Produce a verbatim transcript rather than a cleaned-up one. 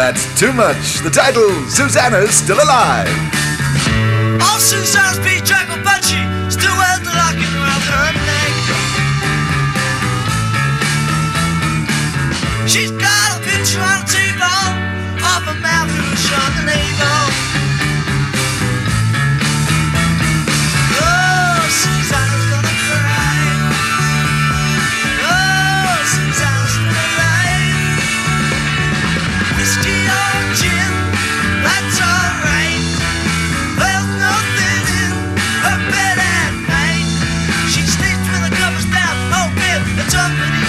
that's too much. The title, Susanna's Still Alive. Oh, Susanna's been strangled, but she still wears the locket around her neck. She's got a picture on a table of a man who was shot and evil. Oh, Susanna's gonna cry. Oh, Susanna's still alive. Whiskey or gin, that's alright. There's nothing in her bed at night. She sleeps with the covers down, hoping that somebody